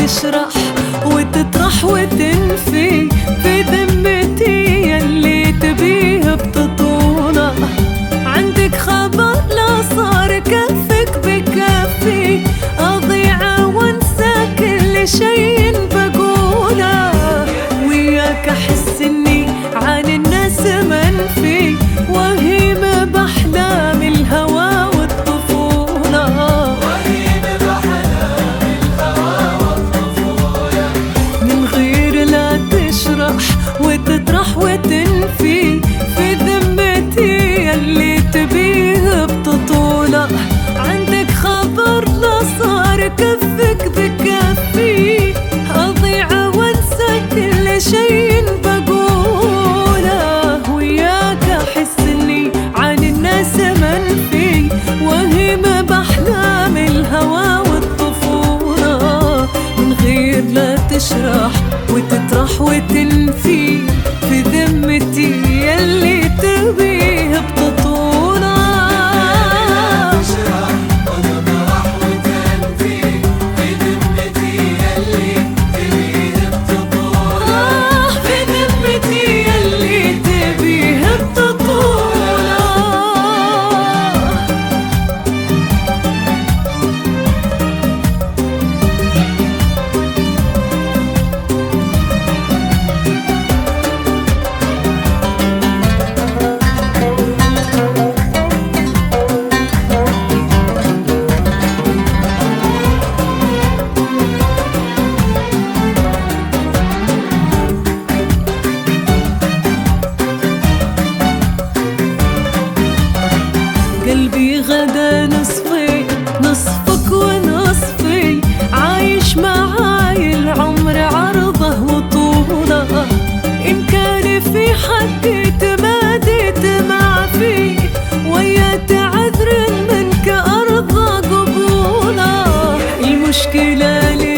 تشرح وتطرح وتنفي في ذمتي يلي تبيه بتطولة. عندك خبر لا صار كفك بكفي، أضيع وانسى كل شي بقوله. وياك أحس إني عن الناس منفي، وهيم بأحلام الهوى والطفولة. من غير لا تشرح وتطرح وتنفي في ذمتي يلي تبيه بتطولة. عندك خبر لا صار كفك بكفي، أضيع وانسى كل شي بقوله. وياك أحس إني عن الناس منفي، وهيم بأحلام الهوى والطفولة. من غير لا تشرح وتطرح وتنفي في ذمتي يلي تبيه بتطولة. قلبي غدا نصفي، نصفك ونصفي، عايش معاي العمر عرضه وطوله. إن كان في حقي تماديت ما في، ويا تعذر منك أرضى قبوله. المشكلة